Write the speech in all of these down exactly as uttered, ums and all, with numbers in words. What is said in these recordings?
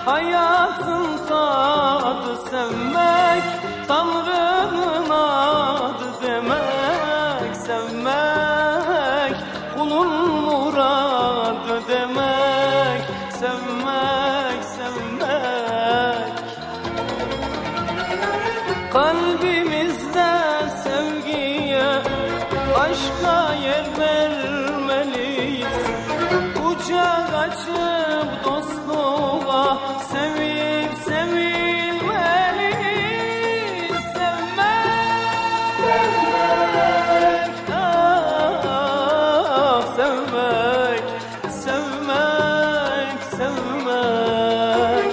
hayatın tadı sevmek, Tanrı'nın adı demek, sevmek, kulun muradı demek, sevmek, sevmek. Kalbimizde sevgiye, aşka yer vermeliyiz. Kucak açıp dostluğa, sevip sevilmeliyiz. Sevmek, sevmek, ah, sevmek, sevmek, sevmek.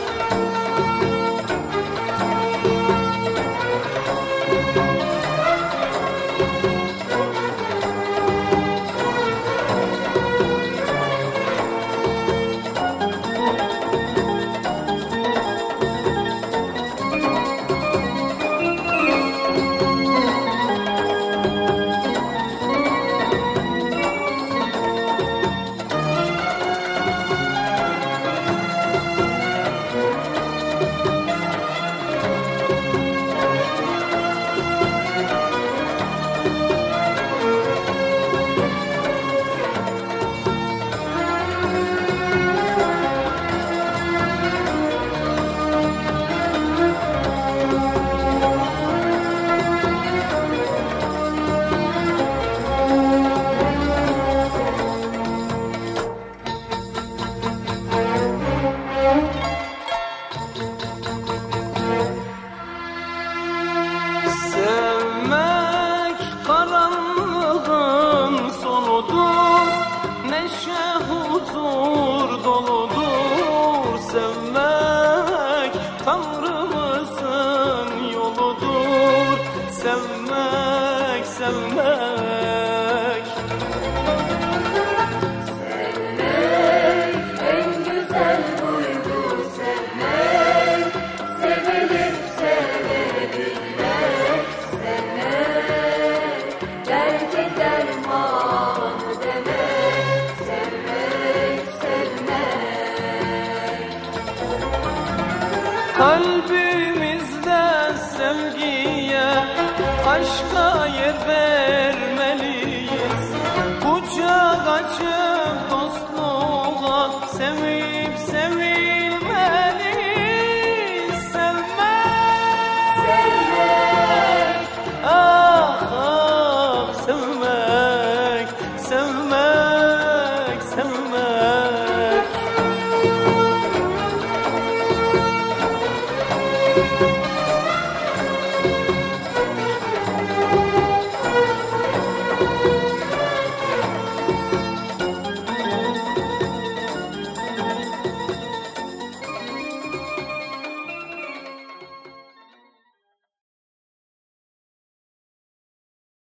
Sevmek karanlığın sonudur, neşe huzur doludur. Sevmek Tanrımızın yoludur, sevmek, sevmek. Sevmek en güzel duygu, sevmek, sevilip sevebilmek. Sevmek, belki dermanı demek, sevmek, sevmek. Kalbimizde sevgiye, aşka yer ver.